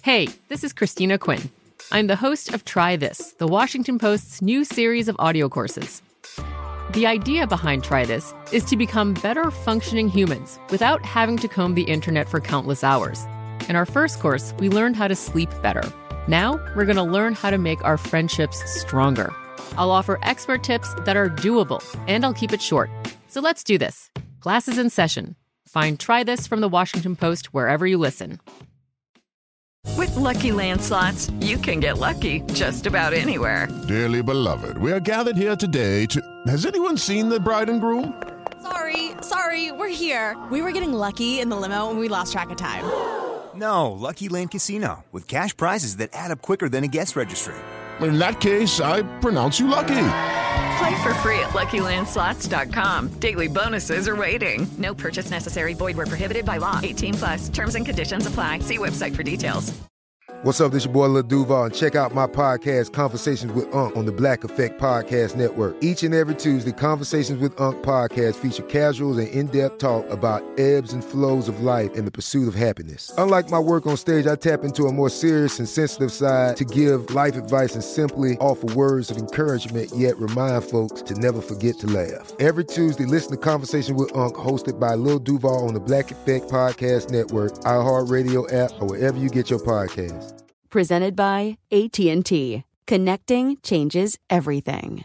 Hey, this is Christina Quinn. I'm the host of Try This, the Washington Post's new series of audio courses. The idea behind Try This is to become better functioning humans without having to comb the internet for countless hours. In our first course, we learned how to sleep better. Now, we're going to learn how to make our friendships stronger. I'll offer expert tips that are doable, and I'll keep it short. So let's do this. Class is in session. Find Try This from the Washington Post wherever you listen. With Lucky Land Slots, you can get lucky just about anywhere. Dearly beloved, we are gathered here today to... Has anyone seen the bride and groom? Sorry, we're here. We were getting lucky in the limo and we lost track of time. No, Lucky Land Casino, with cash prizes that add up quicker than a guest registry. In that case, I pronounce you lucky. Play for free at LuckyLandSlots.com. Daily bonuses are waiting. No purchase necessary. Void where prohibited by law. 18+. Terms and conditions apply. See website for details. What's up, this your boy Lil Duval, and check out my podcast, Conversations with Unc, on the Black Effect Podcast Network. Each and every Tuesday, Conversations with Unc podcast feature casuals and in-depth talk about ebbs and flows of life and the pursuit of happiness. Unlike my work on stage, I tap into a more serious and sensitive side to give life advice and simply offer words of encouragement, yet remind folks to never forget to laugh. Every Tuesday, listen to Conversations with Unc, hosted by Lil Duval on the Black Effect Podcast Network, iHeartRadio app, or wherever you get your podcasts. Presented by AT&T. Connecting changes everything.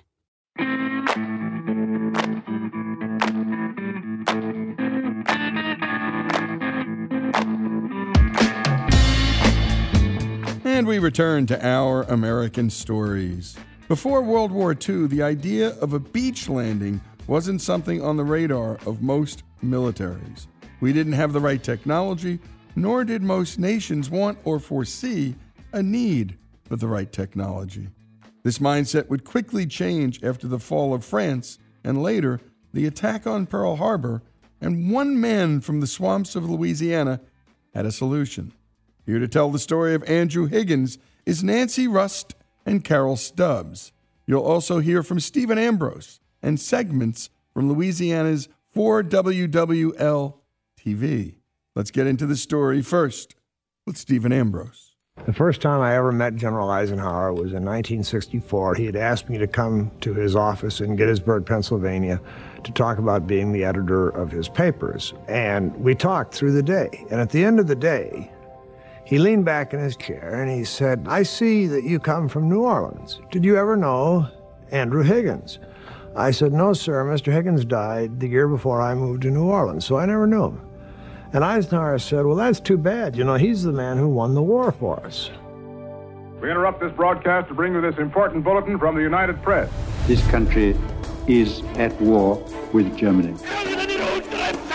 And we return to our American stories. Before World War II, the idea of a beach landing wasn't something on the radar of most militaries. We didn't have the right technology, nor did most nations want or foresee a need for the right technology. This mindset would quickly change after the fall of France and later the attack on Pearl Harbor, and one man from the swamps of Louisiana had a solution. Here to tell the story of Andrew Higgins is Nancy Rust and Carol Stubbs. You'll also hear from Stephen Ambrose and segments from Louisiana's 4WWL TV. Let's get into the story first with Stephen Ambrose. The first time I ever met General Eisenhower was in 1964. He had asked me to come to his office in Gettysburg, Pennsylvania, to talk about being the editor of his papers. And we talked through the day. And at the end of the day, he leaned back in his chair and he said, "I see that you come from New Orleans. Did you ever know Andrew Higgins?" I said, "No, sir. Mr. Higgins died the year before I moved to New Orleans, so I never knew him." And Eisenhower said, "Well, that's too bad. You know, he's the man who won the war for us." We interrupt this broadcast to bring you this important bulletin from the United Press. This country is at war with Germany. We shall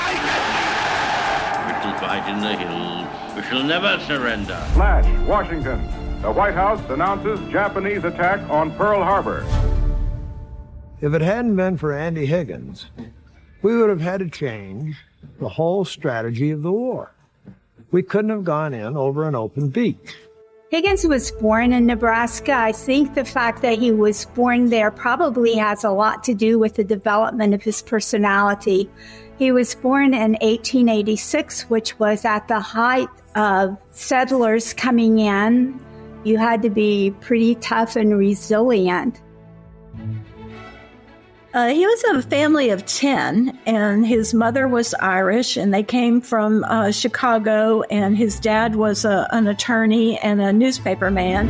fight in the hills. We shall never surrender. Flash, Washington. The White House announces Japanese attack on Pearl Harbor. If it hadn't been for Andy Higgins, we would have had to change the whole strategy of the war. We couldn't have gone in over an open beach. Higgins was born in Nebraska. I think the fact that he was born there probably has a lot to do with the development of his personality. He was born in 1886, which was at the height of settlers coming in. You had to be pretty tough and resilient. He was a family of 10, and his mother was Irish, and they came from Chicago, and his dad was an attorney and a newspaper man.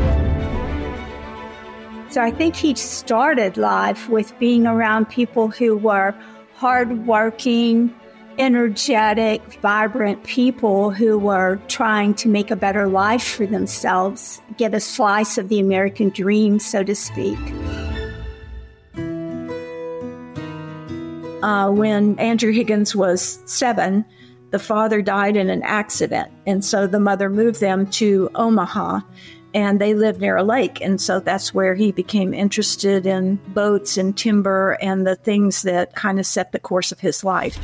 So I think he started life with being around people who were hardworking, energetic, vibrant people who were trying to make a better life for themselves, get a slice of the American dream, so to speak. When Andrew Higgins was 7, the father died in an accident. And so the mother moved them to Omaha, and they lived near a lake. And so that's where he became interested in boats and timber and the things that kind of set the course of his life.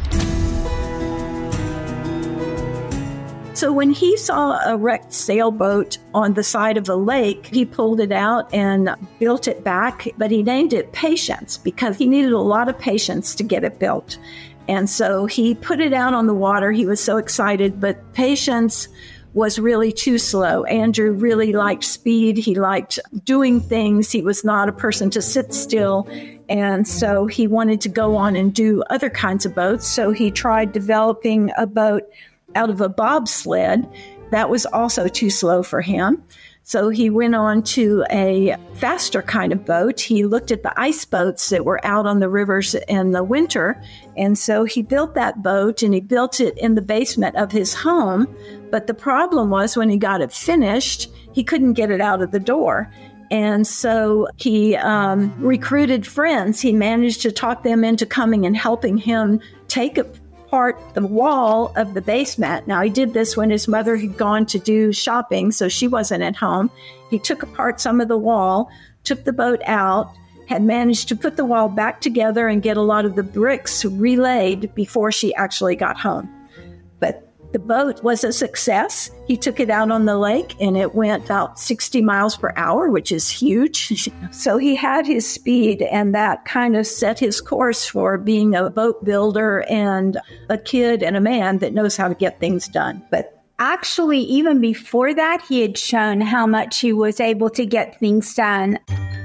So when he saw a wrecked sailboat on the side of a lake, he pulled it out and built it back, but he named it Patience because he needed a lot of patience to get it built. And so he put it out on the water. He was so excited, but Patience was really too slow. Andrew really liked speed. He liked doing things. He was not a person to sit still. And so he wanted to go on and do other kinds of boats. So he tried developing a boat out of a bobsled. That was also too slow for him. So he went on to a faster kind of boat. He looked at the ice boats that were out on the rivers in the winter. And so he built that boat, and he built it in the basement of his home. But the problem was when he got it finished, he couldn't get it out of the door. And so he recruited friends. He managed to talk them into coming and helping him take apart the wall of the basement. Now, he did this when his mother had gone to do shopping, so she wasn't at home. He took apart some of the wall, took the boat out, had managed to put the wall back together and get a lot of the bricks relaid before she actually got home. But the boat was a success. He took it out on the lake, and it went about 60 miles per hour, which is huge. So he had his speed, and that kind of set his course for being a boat builder and a kid and a man that knows how to get things done. But actually, even before that, he had shown how much he was able to get things done.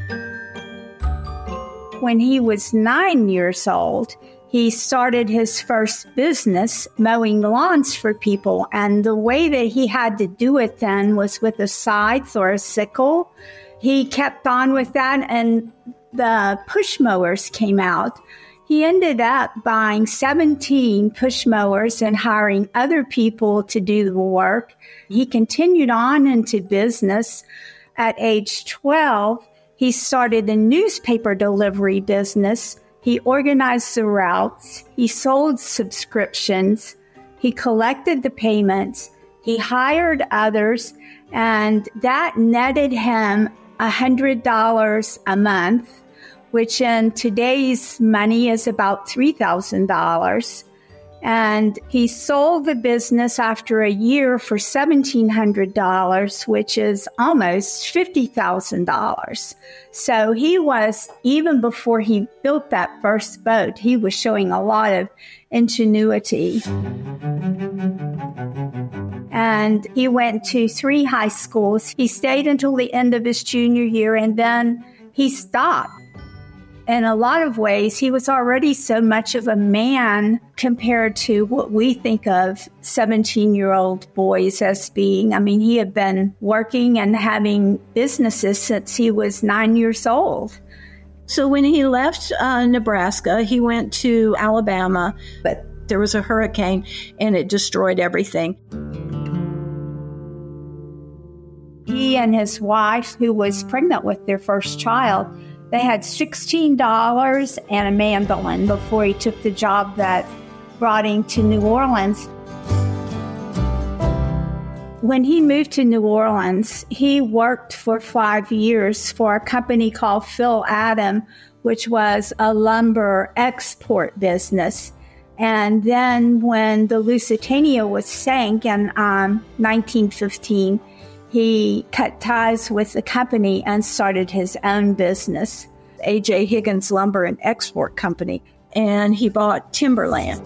When he was 9 years old, he started his first business mowing lawns for people. And the way that he had to do it then was with a scythe or a sickle. He kept on with that, and the push mowers came out. He ended up buying 17 push mowers and hiring other people to do the work. He continued on into business. At age 12, he started a newspaper delivery business. He organized the routes, he sold subscriptions, he collected the payments, he hired others, and that netted him $100 a month, which in today's money is about $3,000. And he sold the business after a year for $1,700, which is almost $50,000. So he was, even before he built that first boat, he was showing a lot of ingenuity. And he went to 3 high schools. He stayed until the end of his junior year, and then he stopped. In a lot of ways, he was already so much of a man compared to what we think of 17-year-old boys as being. I mean, he had been working and having businesses since he was 9 years old. So when he left Nebraska, he went to Alabama, but there was a hurricane and it destroyed everything. He and his wife, who was pregnant with their first child, they had $16 and a mandolin before he took the job that brought him to New Orleans. When he moved to New Orleans, he worked for 5 years for a company called Phil Adam, which was a lumber export business. And then when the Lusitania was sank in 1915, he cut ties with the company and started his own business, A.J. Higgins Lumber and Export Company, and he bought timberland.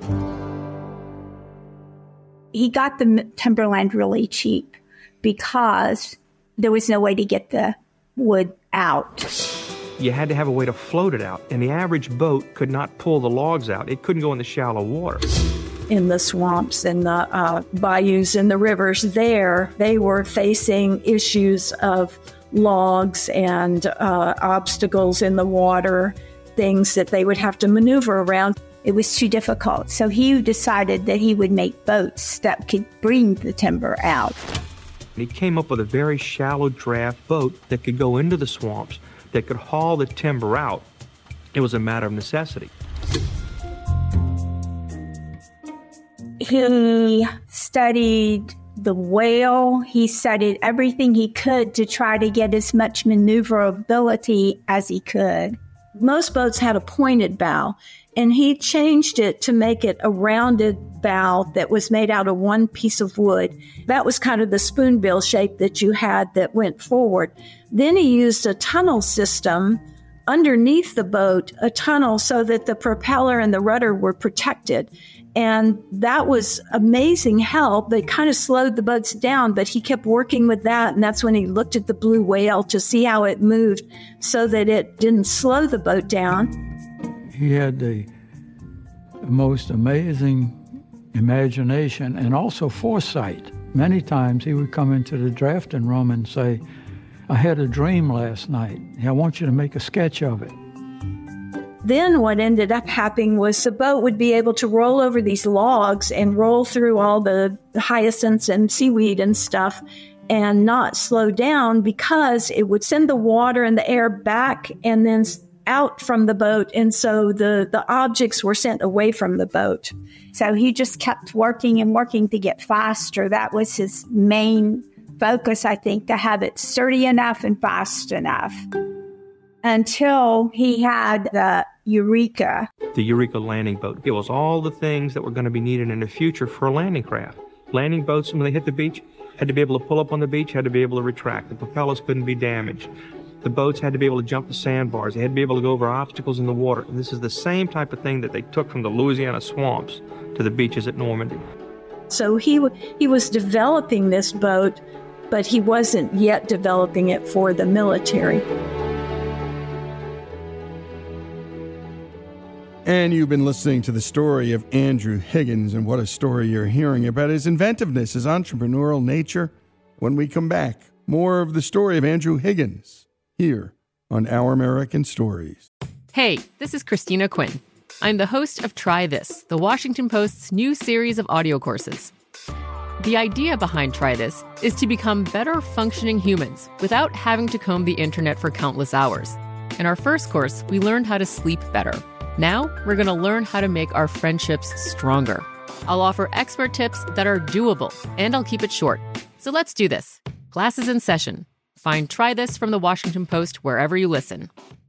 He got the timberland really cheap because there was no way to get the wood out. You had to have a way to float it out, and the average boat could not pull the logs out. It couldn't go in the shallow water. In the swamps and the bayous and the rivers there, they were facing issues of logs and obstacles in the water, things that they would have to maneuver around. It was too difficult. So he decided that he would make boats that could bring the timber out. He came up with a very shallow draft boat that could go into the swamps, that could haul the timber out. It was a matter of necessity. He studied the whale. He studied everything he could to try to get as much maneuverability as he could. Most boats had a pointed bow, and he changed it to make it a rounded bow that was made out of one piece of wood. That was kind of the spoonbill shape that you had that went forward. Then he used a tunnel system underneath the boat, a tunnel so that the propeller and the rudder were protected. And that was amazing help. They kind of slowed the boats down, but he kept working with that. And that's when he looked at the blue whale to see how it moved so that it didn't slow the boat down. He had the most amazing imagination and also foresight. Many times he would come into the drafting room and say, I had a dream last night. I want you to make a sketch of it. Then what ended up happening was the boat would be able to roll over these logs and roll through all the hyacinths and seaweed and stuff and not slow down because it would send the water and the air back and then out from the boat. And so the objects were sent away from the boat. So he just kept working and working to get faster. That was his main focus, I think, to have it sturdy enough and fast enough. Until he had the Eureka. The Eureka landing boat. It was all the things that were going to be needed in the future for a landing craft. Landing boats, when they hit the beach, had to be able to pull up on the beach, had to be able to retract. The propellers couldn't be damaged. The boats had to be able to jump the sandbars. They had to be able to go over obstacles in the water. And this is the same type of thing that they took from the Louisiana swamps to the beaches at Normandy. So he was developing this boat, but he wasn't yet developing it for the military. And you've been listening to the story of Andrew Higgins, and what a story you're hearing about his inventiveness, his entrepreneurial nature. When we come back, more of the story of Andrew Higgins here on Our American Stories. Hey, this is Christina Quinn. I'm the host of Try This, the Washington Post's new series of audio courses. The idea behind Try This is to become better functioning humans without having to comb the internet for countless hours. In our first course, we learned how to sleep better. Now, we're going to learn how to make our friendships stronger. I'll offer expert tips that are doable, and I'll keep it short. So let's do this. Class is in session. Find Try This from the Washington Post wherever you listen.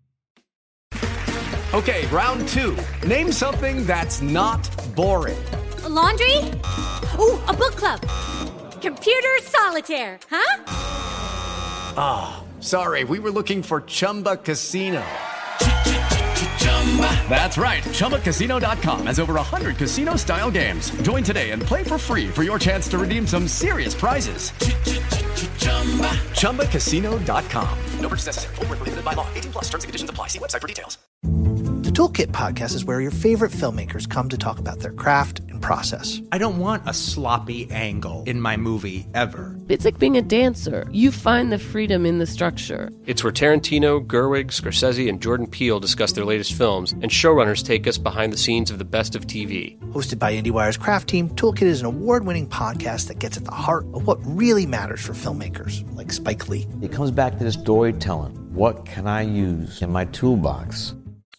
Okay, round two. Name something that's not boring. A laundry? Ooh, a book club. Computer solitaire, huh? Ah, oh, sorry, we were looking for Chumba Casino. That's right. ChumbaCasino.com has over 100 casino-style games. Join today and play for free for your chance to redeem some serious prizes. ChumbaCasino.com. No purchase necessary. Void where prohibited by law. 18+. Terms and conditions apply. See website for details. The Toolkit Podcast is where your favorite filmmakers come to talk about their craft and process. I don't want a sloppy angle in my movie, ever. It's like being a dancer. You find the freedom in the structure. It's where Tarantino, Gerwig, Scorsese, and Jordan Peele discuss their latest films, and showrunners take us behind the scenes of the best of TV. Hosted by IndieWire's craft team, Toolkit is an award-winning podcast that gets at the heart of what really matters for filmmakers, like Spike Lee. It comes back to this storytelling. What can I use in my toolbox?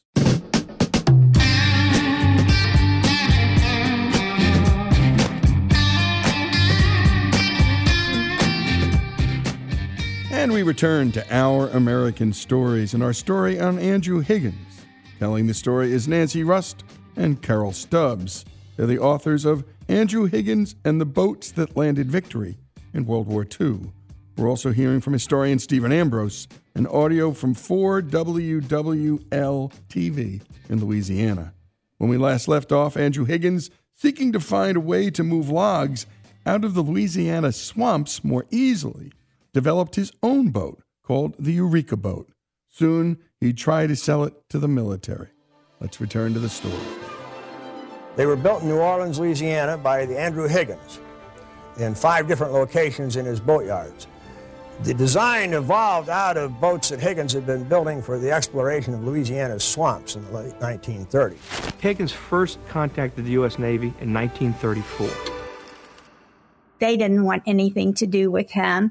And we return to Our American Stories, and our story on Andrew Higgins. Telling the story is Nancy Rust and Carol Stubbs. They're the authors of Andrew Higgins and the Boats That Landed Victory in World War II. We're also hearing from historian Stephen Ambrose, and audio from 4WWL-TV in Louisiana. When we last left off, Andrew Higgins, seeking to find a way to move logs out of the Louisiana swamps more easily, developed his own boat called the Eureka boat. Soon, he'd try to sell it to the military. Let's return to the story. They were built in New Orleans, Louisiana by the Andrew Higgins in 5 different locations in his boatyards. The design evolved out of boats that Higgins had been building for the exploration of Louisiana's swamps in the late 1930s. Higgins first contacted the U.S. Navy in 1934. They didn't want anything to do with him.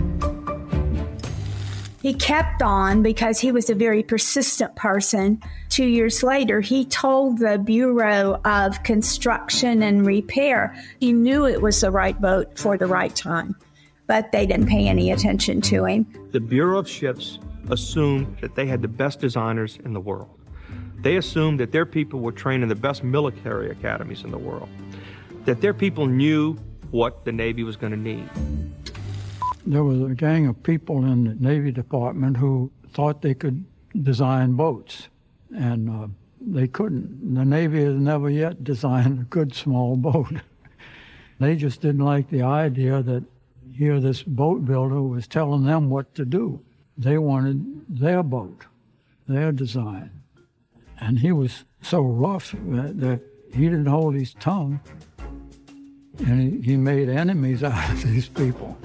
He kept on because he was a very persistent person. 2 years later, he told the Bureau of Construction and Repair he knew it was the right boat for the right time, but they didn't pay any attention to him. The Bureau of Ships assumed that they had the best designers in the world. They assumed that their people were trained in the best military academies in the world, that their people knew what the Navy was going to need. There was a gang of people in the Navy Department who thought they could design boats. And they couldn't. The Navy has never yet designed a good small boat. They just didn't like the idea that here this boat builder was telling them what to do. They wanted their boat, their design. And he was so rough that he didn't hold his tongue, and he made enemies out of these people.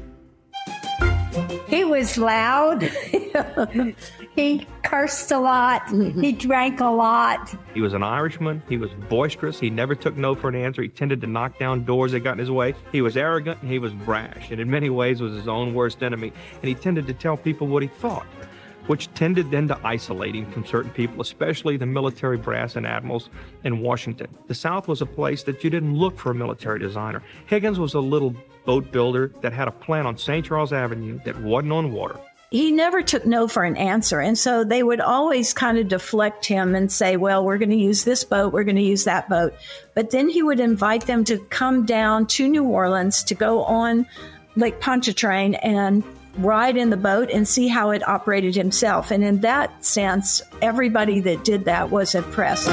He was loud. He cursed a lot. He drank a lot. He was an Irishman. He was boisterous. He never took no for an answer. He tended to knock down doors that got in his way. He was arrogant and he was brash, and in many ways was his own worst enemy. And he tended to tell people what he thought, which tended then to isolate him from certain people, especially the military brass and admirals in Washington. The South was a place that you didn't look for a military designer. Higgins was a little boat builder that had a plant on St. Charles Avenue that wasn't on water. He never took no for an answer. And so they would always kind of deflect him and say, well, we're going to use this boat, we're going to use that boat. But then he would invite them to come down to New Orleans to go on Lake Pontchartrain and ride in the boat and see how it operated himself. And in that sense, everybody that did that was impressed.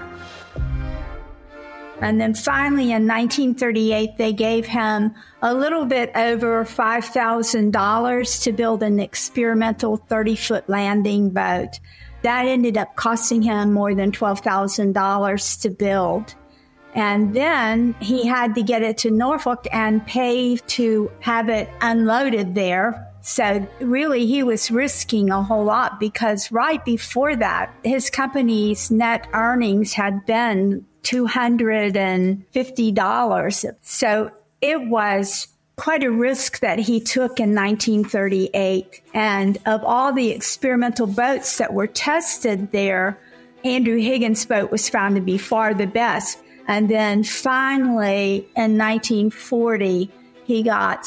And then finally in 1938, they gave him a little bit over $5,000 to build an experimental 30-foot landing boat. That ended up costing him more than $12,000 to build. And then he had to get it to Norfolk and pay to have it unloaded there. So really, he was risking a whole lot because right before that, his company's net earnings had been $250. So it was quite a risk that he took in 1938. And of all the experimental boats that were tested there, Andrew Higgins' boat was found to be far the best. And then finally, in 1940, he got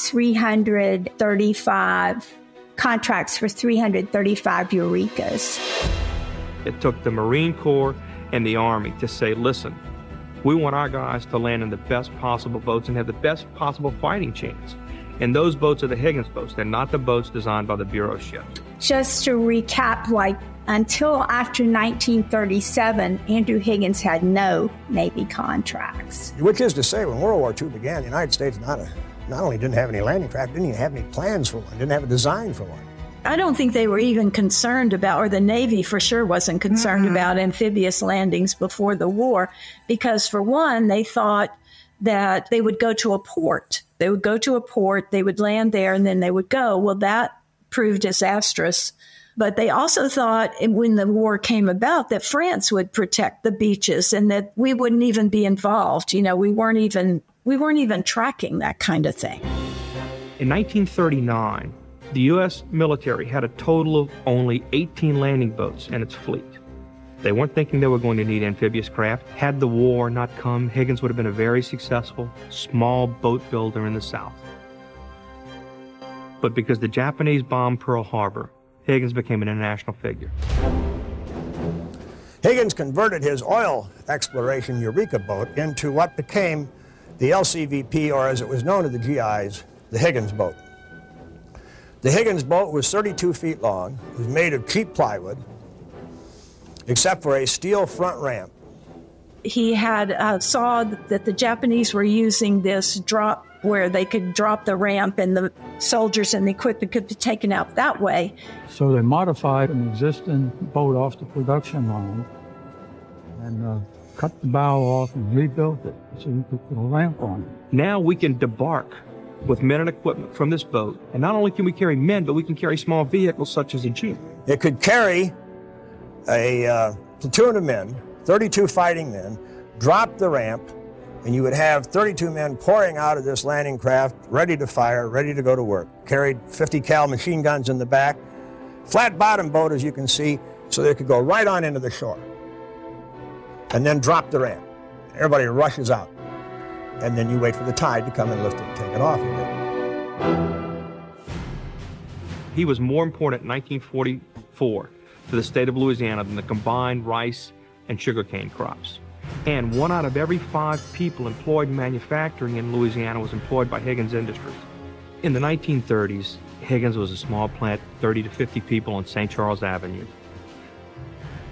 335 contracts for 335 Eurekas. It took the Marine Corps and the Army to say, listen, we want our guys to land in the best possible boats and have the best possible fighting chance. And those boats are the Higgins boats. They're not the boats designed by the Bureau ships. Just to recap, until after 1937, Andrew Higgins had no Navy contracts. Which is to say, when World War II began, the United States not only didn't have any landing craft, didn't even have any plans for one, didn't have a design for one. I don't think they were even concerned about, or the Navy for sure wasn't concerned about amphibious landings before the war, because for one, they thought that they would go to a port. They would go to a port, they would land there, and then they would go. Well, that proved disastrous. But they also thought when the war came about that France would protect the beaches and that we wouldn't even be involved. You know, we weren't even tracking that kind of thing. In 1939, the U.S. military had a total of only 18 landing boats in its fleet. They weren't thinking they were going to need amphibious craft. Had the war not come, Higgins would have been a very successful small boat builder in the South. But because the Japanese bombed Pearl Harbor, Higgins became an international figure. Higgins converted his oil exploration Eureka boat into what became the LCVP, or as it was known to the GIs, the Higgins boat. The Higgins boat was 32 feet long. It was made of cheap plywood, except for a steel front ramp. He had saw that the Japanese were using this drop where they could drop the ramp and the soldiers and the equipment could be taken out that way. So they modified an existing boat off the production line and cut the bow off and rebuilt it so you could put a ramp on it. Now we can debark with men and equipment from this boat, and not only can we carry men, but we can carry small vehicles such as a Jeep. It could carry a platoon of men, 32 fighting men, drop the ramp, and you would have 32 men pouring out of this landing craft, ready to fire, ready to go to work. Carried 50 cal machine guns in the back. Flat bottom boat, as you can see, so they could go right on into the shore. And then drop the ramp. Everybody rushes out. And then you wait for the tide to come and lift it and take it off again. He was more important in 1944 to the state of Louisiana than the combined rice and sugarcane crops. And 1 out of every 5 people employed in manufacturing in Louisiana was employed by Higgins Industries. In the 1930s, Higgins was a small plant, 30 to 50 people on St. Charles Avenue.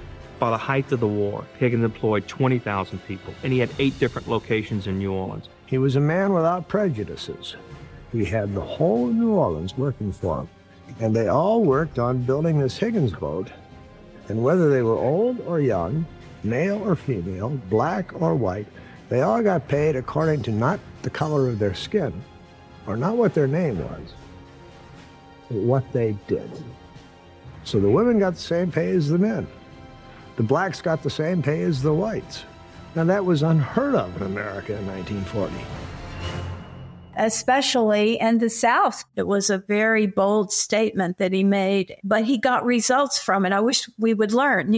By the height of the war, Higgins employed 20,000 people, and he had 8 different locations in New Orleans. He was a man without prejudices. He had the whole of New Orleans working for him. And they all worked on building this Higgins boat. And whether they were old or young, male or female, black or white, they all got paid according to not the color of their skin, or not what their name was, but what they did. So the women got the same pay as the men. The blacks got the same pay as the whites. Now that was unheard of in America in 1940. Especially in the South. It was a very bold statement that he made, but he got results from it. I wish we would learn,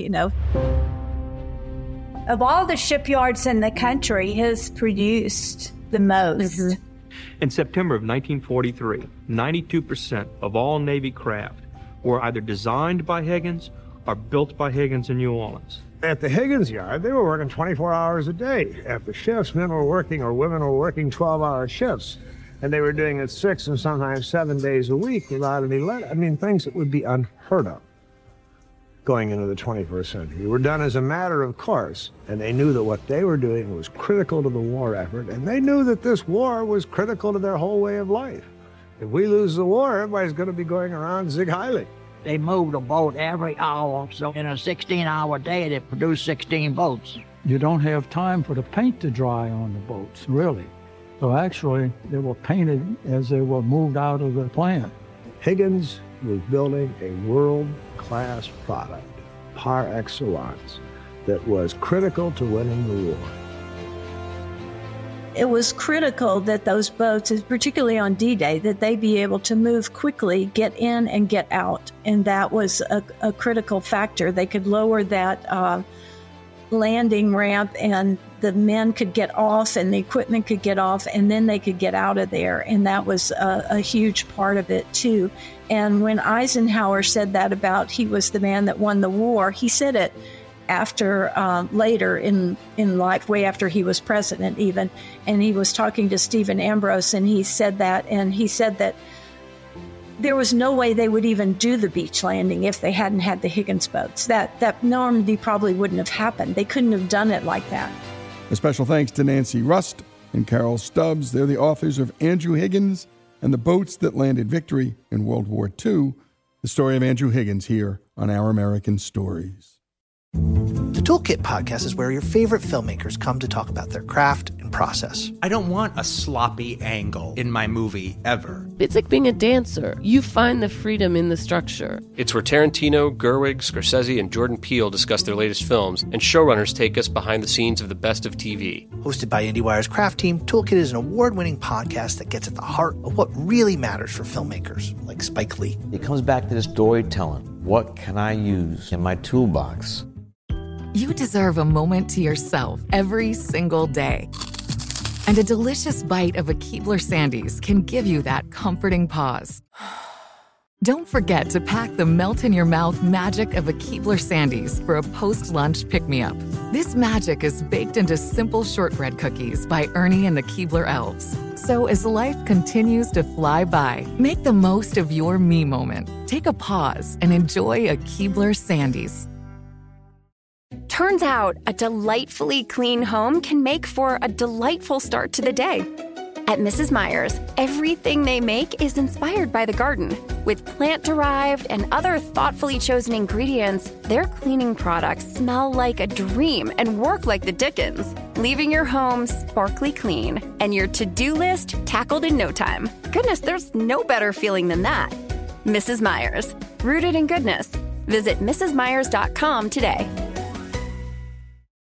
Of all the shipyards in the country, his produced the most. Mm-hmm. In September of 1943, 92% of all Navy craft were either designed by Higgins or built by Higgins in New Orleans. At the Higgins yard, they were working 24 hours a day. At the shifts, men were working or women were working 12-hour shifts. And they were doing it 6 and sometimes 7 days a week without any let. Things that would be unheard of going into the 21st century were done as a matter of course. And they knew that what they were doing was critical to the war effort. And they knew that this war was critical to their whole way of life. If we lose the war, everybody's going to be going around zig heiling. They moved a boat every hour, so in a 16-hour day, they produced 16 boats. You don't have time for the paint to dry on the boats, really. So actually, they were painted as they were moved out of the plant. Higgins was building a world-class product, par excellence, that was critical to winning the war. It was critical that those boats, particularly on D-Day, that they be able to move quickly, get in and get out. And that was a critical factor. They could lower that landing ramp and the men could get off and the equipment could get off and then they could get out of there. And that was a huge part of it, too. And when Eisenhower said that about he was the man that won the war, he said it after later in life, way after he was president even, and he was talking to Stephen Ambrose, and he said that there was no way they would even do the beach landing if they hadn't had the Higgins boats. That Normandy probably wouldn't have happened. They couldn't have done it like that. A special thanks to Nancy Rust and Carol Stubbs. They're the authors of Andrew Higgins and the Boats That Landed Victory in World War II. The story of Andrew Higgins here on Our American Stories. The Toolkit podcast is where your favorite filmmakers come to talk about their craft and process. I don't want a sloppy angle in my movie ever. It's like being a dancer. You find the freedom in the structure. It's where Tarantino, Gerwig, Scorsese, and Jordan Peele discuss their latest films, and showrunners take us behind the scenes of the best of TV. Hosted by IndieWire's craft team, Toolkit is an award-winning podcast that gets at the heart of what really matters for filmmakers, like Spike Lee. It comes back to the storytelling. What can I use in my toolbox? You deserve a moment to yourself every single day. And a delicious bite of a Keebler Sandies can give you that comforting pause. Don't forget to pack the melt-in-your-mouth magic of a Keebler Sandies for a post-lunch pick-me-up. This magic is baked into simple shortbread cookies by Ernie and the Keebler Elves. So as life continues to fly by, make the most of your me moment. Take a pause and enjoy a Keebler Sandies. Turns out, a delightfully clean home can make for a delightful start to the day. At Mrs. Meyer's, everything they make is inspired by the garden. With plant-derived and other thoughtfully chosen ingredients, their cleaning products smell like a dream and work like the Dickens, leaving your home sparkly clean and your to-do list tackled in no time. Goodness, there's no better feeling than that. Mrs. Meyer's, rooted in goodness. Visit mrsmeyers.com today.